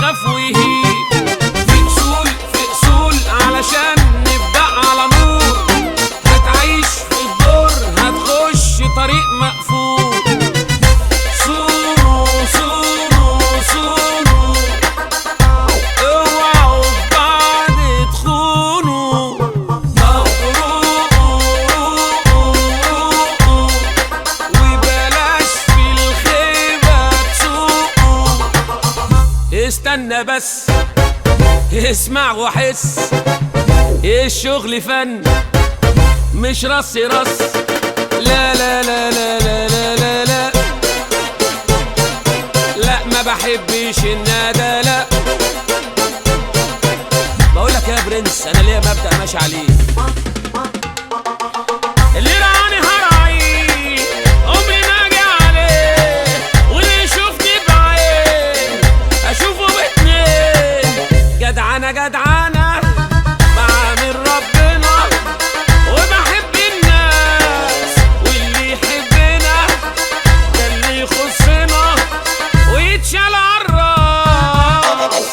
يخاف ويهيب. في أصول علشان نبدأ على نور. هتعيش في الدور هتخش طريق مقفول. صونوا صونوا صونوا اوعوا بعض تخونوا. وبلاش في الخيبة تسوقوا. استنى بس اسمع وحس، الشغل فن مش رص رص. لا لا لا لا لا لا لا لا لا ما بحبش الندى. لا بقولك يا برنس انا ليا مبدأ ماشي عليه. اللي راني هراعيه عمري ما اجي عليه، واللي يشوفني بعين اشوفه باتنين. جدعانة جدعانة بعامل ربنا وبحب الناس، واللي يحبنا ده اللي يخصنا ويتشال عالراس.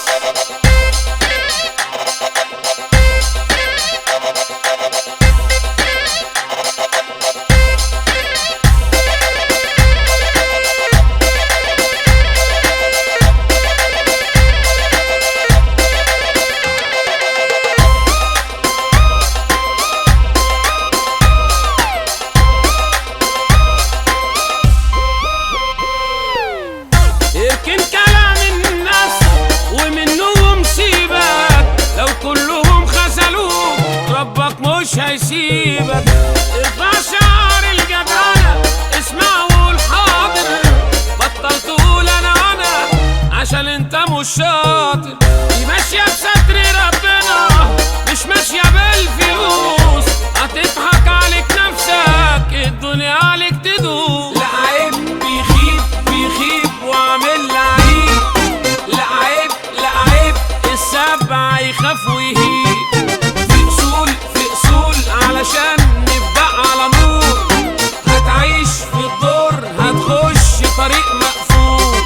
اركن كلام الناس ومنهم سيبك، لو كلهم خذلوك ربك مش هيسيبك. ارفع شعار الجدعنة اسمع وقول حاضر، بطل تقول انا عشان انت مش شاطر. دي ماشية بستر ربنا مش ماشية بالفلوس، هتضحك عليك نفسك الدنيا عليك تدوس. لا عيب بيخيب وعامل لعيب. لا عيب السبع يخاف ويهيب. في أصول علشان نبدأ على نور. هتعيش في الدور هتخش طريق مقفول.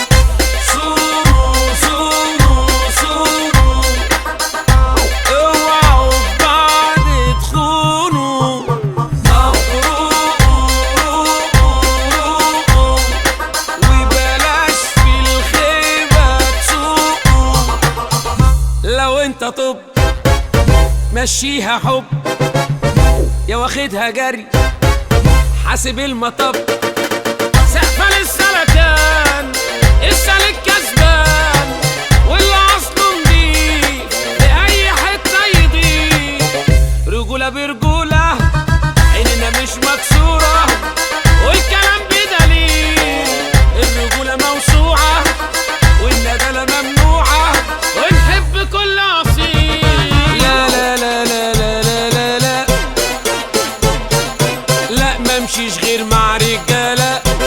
صونوا صونوا صونوا اوعوا بعض تخونوا. وبلاش في الخيبة تسوقوا. لو انت طب مشيها حب، يا واخدها جري حاسب المطب. سقفة للسلكان السالك كسبان، واللي اصله نضيف لأي حتة يضيف. رجولة برجولة عيننا مش مكسورة، والكلام بدليل الرجولة موسوعة والندالة ممنوعة، ونحب كل أصيل. لا لا لا لا لا لا لا لا لا ما امشيش غير مع رجالة.